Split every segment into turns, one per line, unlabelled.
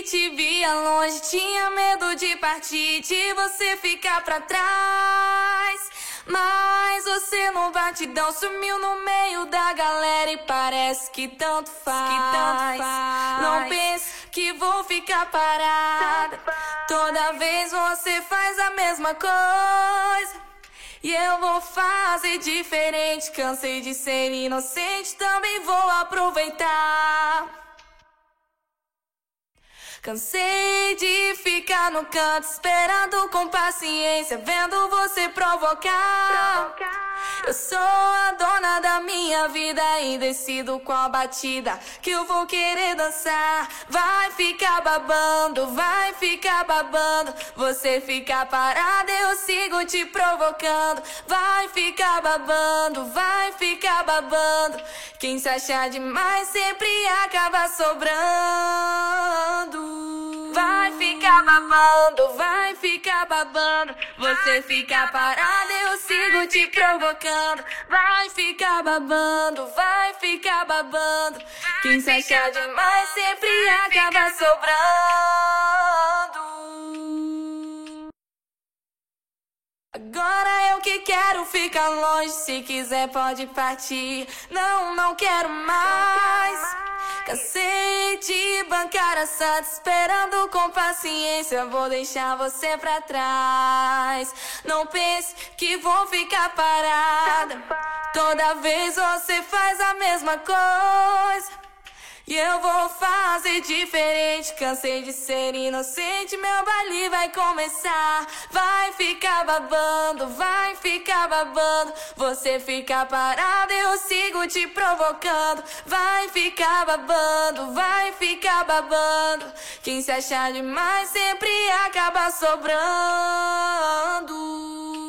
que te via longe, tinha medo de partir, de você ficar pra trás. Mas você no batidão sumiu no meio da galera e parece que tanto faz. Não pense que vou ficar parada, toda vez você faz a mesma coisa. E eu vou fazer diferente, cansei de ser inocente, também vou aproveitar. Cansei de ficar no canto, esperando com paciência, vendo você provocar. Eu sou a dona da minha vida e decido qual batida que eu vou querer dançar. Vai ficar babando, vai ficar babando, você fica parada, eu sigo te provocando. Vai ficar babando, vai ficar babando, quem se achar demais sempre acaba sobrando. Vai ficar babando, vai ficar babando, você fica parada, eu sigo te provocando. Vai ficar babando, vai ficar babando, quem se achar demais sempre acaba sobrando. Agora eu que quero ficar longe, se quiser pode partir. Não, não quero mais. Cansei de bancar a santa, esperando com paciência, vou deixar você pra trás. Não pense que vou ficar parada, toda vez você faz a mesma coisa. E eu vou fazer diferente, cansei de ser inocente, meu baile vai começar. Vai ficar babando, vai ficar babando, você fica parado, eu sigo te provocando. Vai ficar babando, vai ficar babando, quem se achar demais sempre acaba sobrando.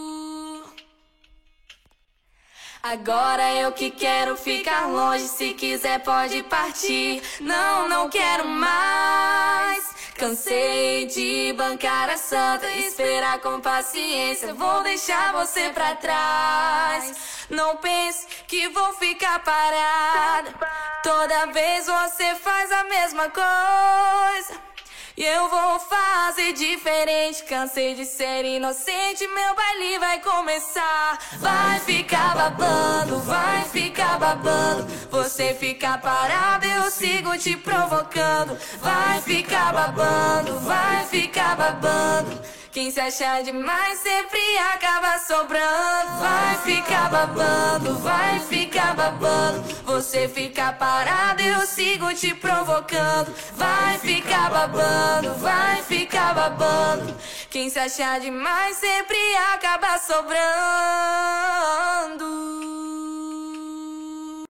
Agora eu que quero ficar longe, se quiser pode partir. Não, não quero mais. Cansei de bancar a santa, esperar com paciência, vou deixar você pra trás. Não pense que vou ficar parada, toda vez você faz a mesma coisa. E eu vou fazer diferente, cansei de ser inocente, meu baile vai começar. Vai ficar babando, vai ficar babando, você fica parado, eu sigo te provocando. Vai ficar babando, vai ficar babando, quem se achar demais sempre acaba sobrando. Vai ficar babando, vai ficar babando, você fica parado, eu sigo te provocando. Vai ficar babando, vai ficar babando, quem se achar demais sempre acaba sobrando.